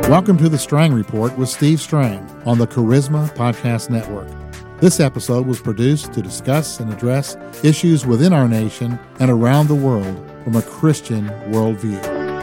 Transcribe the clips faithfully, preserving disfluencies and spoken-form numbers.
Welcome to the Strang Report with Steve Strang on the Charisma Podcast Network. This episode was produced to discuss and address issues within our nation and around the world from a Christian worldview.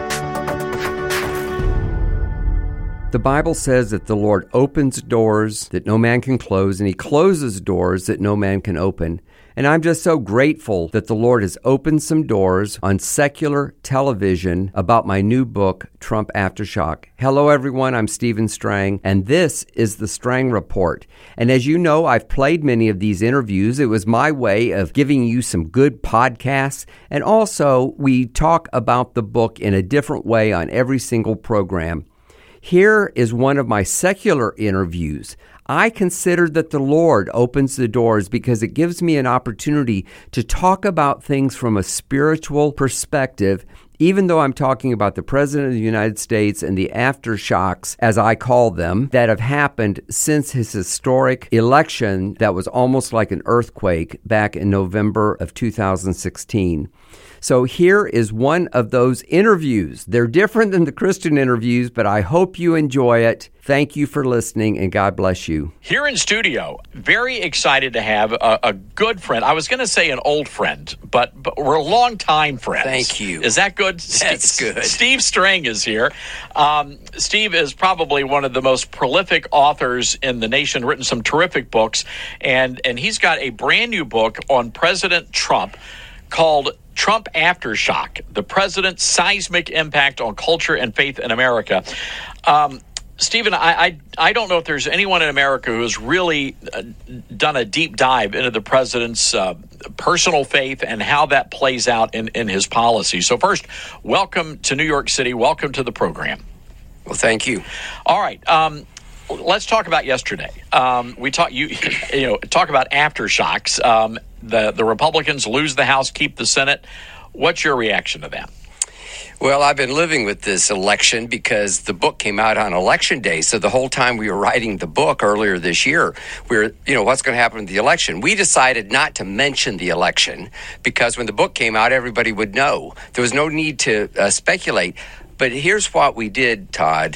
The Bible says that the Lord opens doors that no man can close, and He closes doors that no man can open. And I'm just so grateful that the Lord has opened some doors on secular television about my new book, Trump Aftershock. Hello, everyone. I'm Stephen Strang, and this is the Strang Report. And as you know, I've played many of these interviews. It was my way of giving you some good podcasts. And also, we talk about the book in a different way on every single program. Here is one of my secular interviews. I consider that the Lord opens the doors because it gives me an opportunity to talk about things from a spiritual perspective, even though I'm talking about the President of the United States and the aftershocks, as I call them, that have happened since his historic election that was almost like an earthquake back in November of two thousand sixteen. So here is one of those interviews. They're different than the Christian interviews, but I hope you enjoy it. Thank you for listening, and God bless you. Here in studio, very excited to have a, a good friend. I was going to say an old friend, but, but we're longtime friends. Thank you. Is that good? That's good. Steve Strang is here. Um, Steve is probably one of the most prolific authors in the nation, written some terrific books, and, and he's got a brand new book on President Trump called Trump Aftershock, the President's Seismic Impact on Culture and Faith in America. Um, Stephen, I, I I don't know if there's anyone in America who has really uh, done a deep dive into the president's uh, personal faith and how that plays out in, in his policy. So first, welcome to New York City. Welcome to the program. Well, thank you. All right. Um, let's talk about yesterday. Um, we talk you you know talk about aftershocks. Um, the the Republicans lose the House, keep the Senate. What's your reaction to that? Well, I've been living with this election because the book came out on Election Day. So the whole time we were writing the book earlier this year, we were, you know, what's going to happen with the election? We decided not to mention the election because when the book came out, everybody would know. There was no need to uh, speculate. But here's what we did, Todd.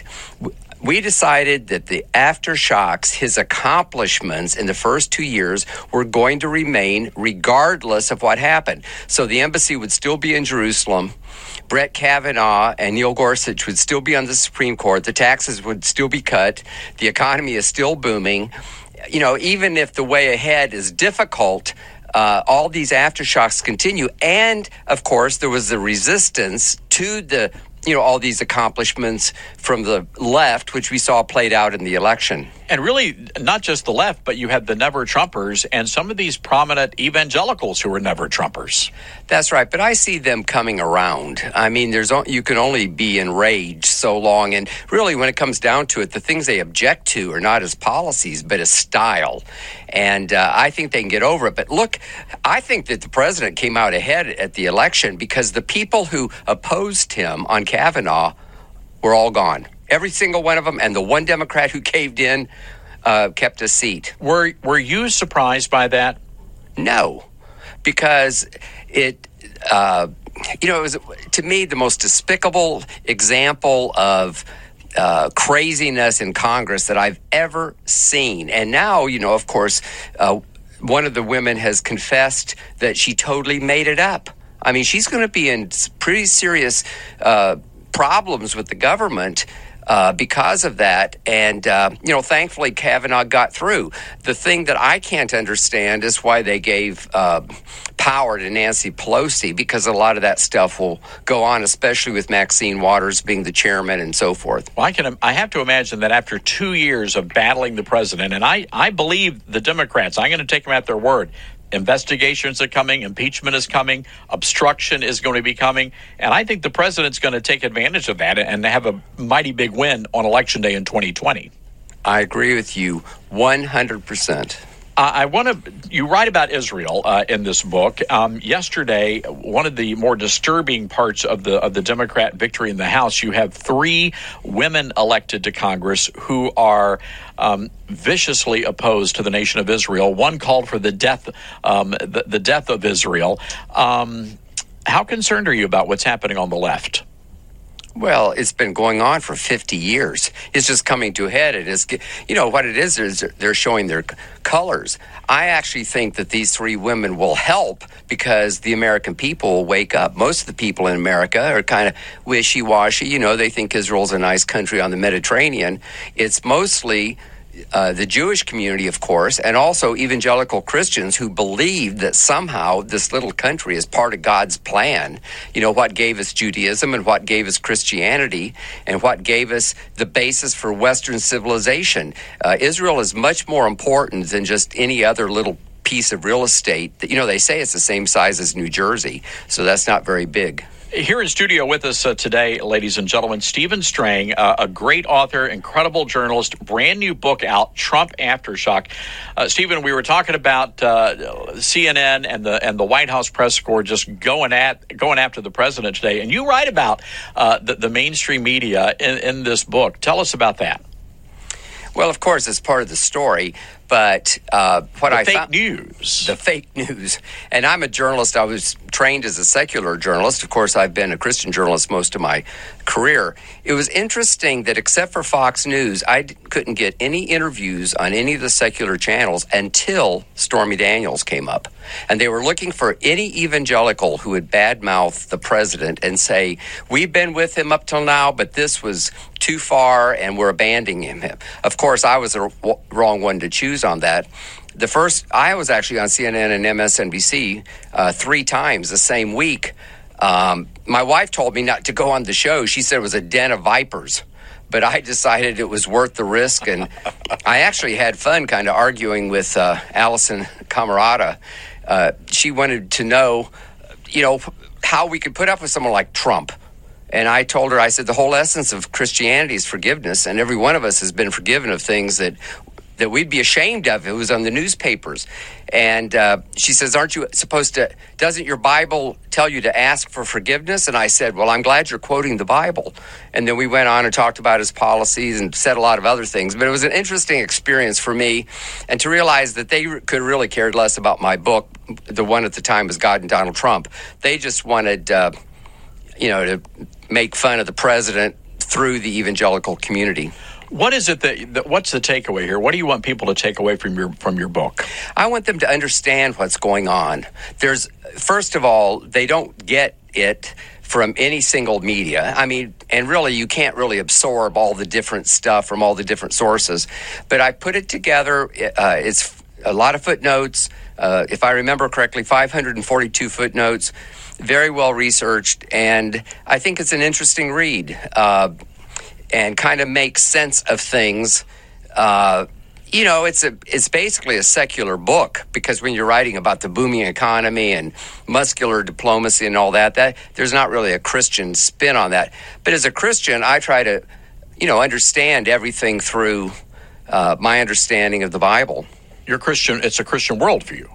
We decided that the aftershocks, his accomplishments in the first two years, were going to remain regardless of what happened. So the embassy would still be in Jerusalem. Brett Kavanaugh and Neil Gorsuch would still be on the Supreme Court. The taxes would still be cut. The economy is still booming. You know, even if the way ahead is difficult, uh, all these aftershocks continue. And, of course, there was the resistance to the you know, all these accomplishments from the left, which we saw played out in the election. And really, not just the left, but you had the never-Trumpers and some of these prominent evangelicals who were never-Trumpers. That's right, but I see them coming around. I mean, there's you can only be enraged so long, and really, when it comes down to it, the things they object to are not as policies, but as style. And uh, I think they can get over it. But look, I think that the president came out ahead at the election because the people who opposed him on Kavanaugh were all gone. Every single one of them, and the one Democrat who caved in uh, kept a seat. Were were you surprised by that? No, because it, uh, you know, it was, to me, the most despicable example of uh, craziness in Congress that I've ever seen. And now, you know, of course, uh, one of the women has confessed that she totally made it up. I mean, she's going to be in pretty serious uh, problems with the government Uh, because of that. And, uh, you know, thankfully, Kavanaugh got through. The thing that I can't understand is why they gave uh, power to Nancy Pelosi, because a lot of that stuff will go on, especially with Maxine Waters being the chairman and so forth. Well, I can. I have to imagine that after two years of battling the president, and I, I believe the Democrats, I'm going to take them at their word. Investigations are coming, impeachment is coming, obstruction is going to be coming, and I think the president's going to take advantage of that and have a mighty big win on Election Day in twenty twenty. I agree with you one hundred percent. Uh, I want to, you write about Israel uh, in this book. Um, yesterday, one of the more disturbing parts of the of the Democrat victory in the House, you have three women elected to Congress who are um, viciously opposed to the nation of Israel. One called for the death, um, the, the death of Israel. Um, how concerned are you about what's happening on the left? Well, it's been going on for fifty years. It's just coming to a head. And it's, you know, what it is is they're showing their colors. I actually think that these three women will help because the American people will wake up. Most of the people in America are kind of wishy-washy. You know, they think Israel's a nice country on the Mediterranean. It's mostly Uh, the Jewish community, of course, and also evangelical Christians who believe that somehow this little country is part of God's plan. You know, what gave us Judaism and what gave us Christianity and what gave us the basis for Western civilization. Uh, Israel is much more important than just any other little piece of real estate. You know, they say it's the same size as New Jersey, so that's not very big. Here in studio with us uh, today, ladies and gentlemen, Stephen Strang, uh, a great author, incredible journalist, brand new book out, Trump Aftershock. Uh, Stephen, we were talking about uh, C N N and the and the White House press corps just going at going after the president today, and you write about uh, the, the mainstream media in, in this book. Tell us about that. Well, of course, it's part of the story, but uh, what the I fake found... news. The fake news. And I'm a journalist. I was trained as a secular journalist. Of course, I've been a Christian journalist most of my career. It was interesting that except for Fox News, I d- couldn't get any interviews on any of the secular channels until Stormy Daniels came up. And they were looking for any evangelical who would badmouth the president and say, we've been with him up till now, but this was too far and we're abandoning him. Of course, I was the w- wrong one to choose on that. The first, I was actually on C N N and M S N B C uh, three times the same week. Um, my wife told me not to go on the show. She said it was a den of vipers. But I decided it was worth the risk, and I actually had fun kind of arguing with uh, Allison Camerata. Uh, she wanted to know, you know, how we could put up with someone like Trump. And I told her, I said, the whole essence of Christianity is forgiveness, and every one of us has been forgiven of things that that we'd be ashamed of. It was on the newspapers. And uh, she says, aren't you supposed to, doesn't your Bible tell you to ask for forgiveness? And I said, well, I'm glad you're quoting the Bible. And then we went on and talked about his policies and said a lot of other things. But it was an interesting experience for me, and to realize that they could really cared less about my book. The one at the time was God and Donald Trump. They just wanted, uh, you know, to make fun of the president through the evangelical community. What is it that, that what's the takeaway here? What do you want people to take away from your from your book? I want them to understand what's going on. There's, first of all, they don't get it from any single media. I mean, and really, you can't really absorb all the different stuff from all the different sources. But I put it together. Uh, it's a lot of footnotes. Uh, if I remember correctly, five hundred forty-two footnotes, very well researched, and I think it's an interesting read. Uh, and kind of make sense of things. Uh, you know, it's a it's basically a secular book, because when you're writing about the booming economy and muscular diplomacy and all that, that there's not really a Christian spin on that. But as a Christian, I try to, you know, understand everything through uh, my understanding of the Bible. You're Christian. It's a Christian worldview.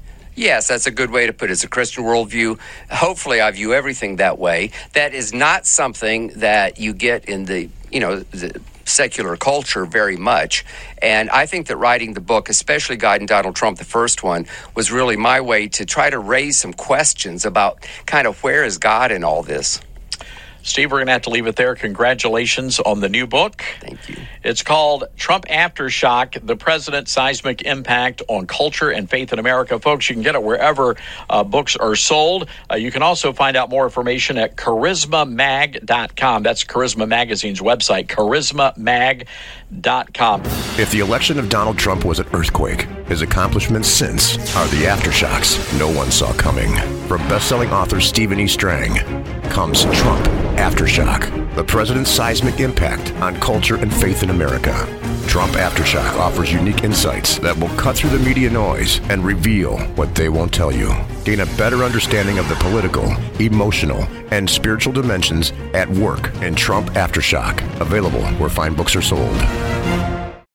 Yes, that's a good way to put it. It's a Christian worldview. Hopefully, I view everything that way. That is not something that you get in the, you know, the secular culture very much. And I think that writing the book, especially God and Donald Trump, the first one, was really my way to try to raise some questions about kind of where is God in all this. Steve, we're going to have to leave it there. Congratulations on the new book. Thank you. It's called Trump Aftershock, The President's Seismic Impact on Culture and Faith in America. Folks, you can get it wherever uh, books are sold. Uh, you can also find out more information at charisma mag dot com. That's Charisma Magazine's website, charisma mag dot com. If the election of Donald Trump was an earthquake, his accomplishments since are the aftershocks no one saw coming. From best-selling author Stephen E. Strang comes Trump Aftershock, the president's seismic impact on culture and faith in America. Trump Aftershock offers unique insights that will cut through the media noise and reveal what they won't tell you. Gain a better understanding of the political, emotional, and spiritual dimensions at work in Trump Aftershock. Available where fine books are sold.